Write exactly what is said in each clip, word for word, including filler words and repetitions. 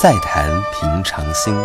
再谈平常心。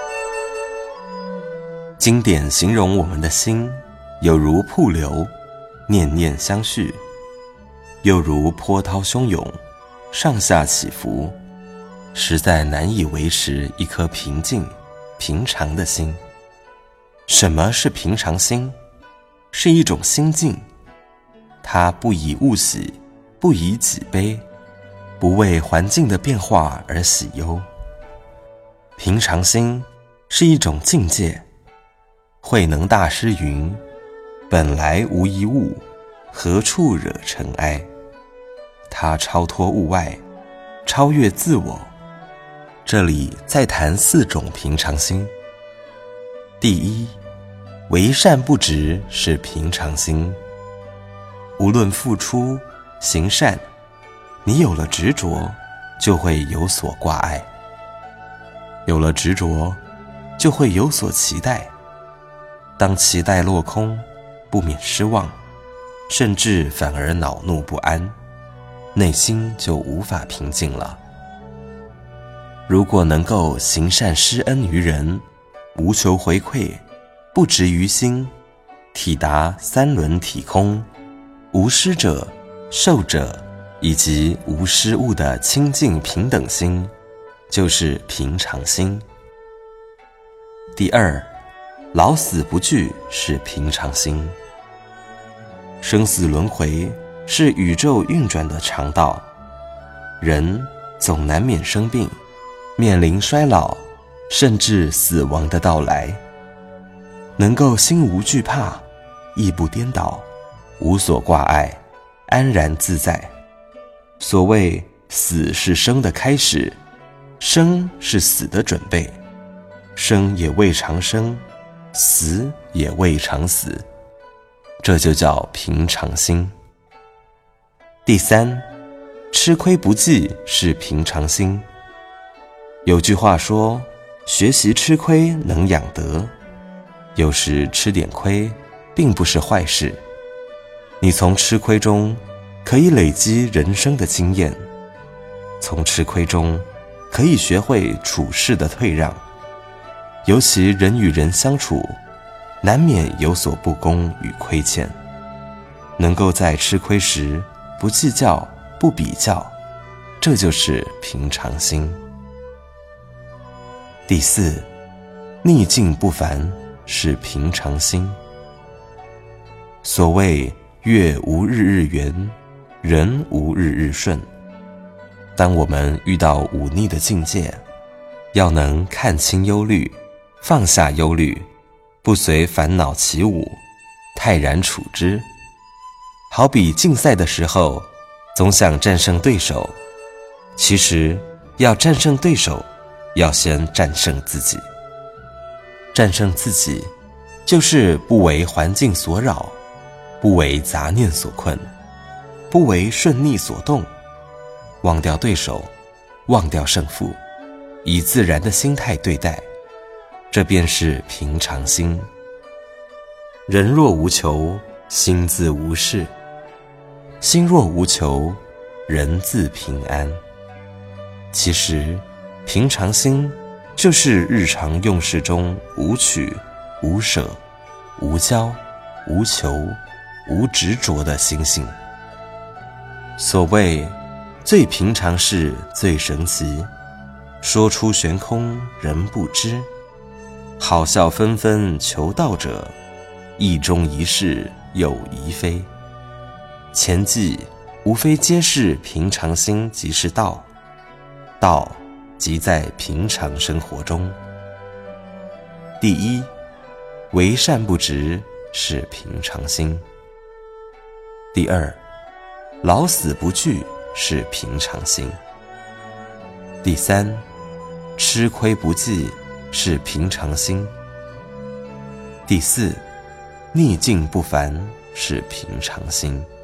经典形容我们的心，有如瀑流，念念相续；又如波涛汹涌，上下起伏，实在难以维持一颗平静平常的心。什么是平常心？是一种心境，它不以物喜，不以己悲，不为环境的变化而喜忧。平常心是一种境界。慧能大师云：本来无一物，何处惹尘埃。它超脱物外，超越自我。这里再谈四种平常心。第一，为善不执是平常心。无论付出行善，你有了执着，就会有所挂碍；有了执着，就会有所期待。当期待落空，不免失望，甚至反而恼怒不安，内心就无法平静了。如果能够行善施恩于人，无求回馈，不执于心，体达三轮体空，无施者、受者以及无失误的清净平等心，就是平常心。第二，老死不惧是平常心。生死轮回是宇宙运转的常道，人总难免生病，面临衰老，甚至死亡的到来。能够心无惧怕，意不颠倒，无所挂碍，安然自在。所谓死是生的开始，生是死的准备，生也未尝生，死也未尝死，这就叫平常心。第三，吃亏不计是平常心。有句话说，学习吃亏能养德，有时吃点亏并不是坏事。你从吃亏中可以累积人生的经验，从吃亏中可以学会处事的退让。尤其人与人相处，难免有所不公与亏欠，能够在吃亏时不计较不比较，这就是平常心。第四，逆境不烦是平常心。所谓月无日日圆，人无日日顺。当我们遇到忤逆的境界，要能看清忧虑，放下忧虑，不随烦恼起舞，泰然处之。好比竞赛的时候，总想战胜对手，其实要战胜对手，要先战胜自己。战胜自己，就是不为环境所扰，不为杂念所困，不为顺逆所动，忘掉对手，忘掉胜负，以自然的心态对待，这便是平常心。人若无求，心自无事；心若无求，人自平安。其实，平常心就是日常用事中无取、无舍、无骄、无求、无执着的心性。所谓最平常事最神奇，说出悬空人不知。好笑纷纷求道者，意中一事有疑非。前记无非皆是平常心即是道，道即在平常生活中。第一，为善不执是平常心。第二，老死不惧是平常心。第三，吃亏不计是平常心。第四，逆境不烦是平常心。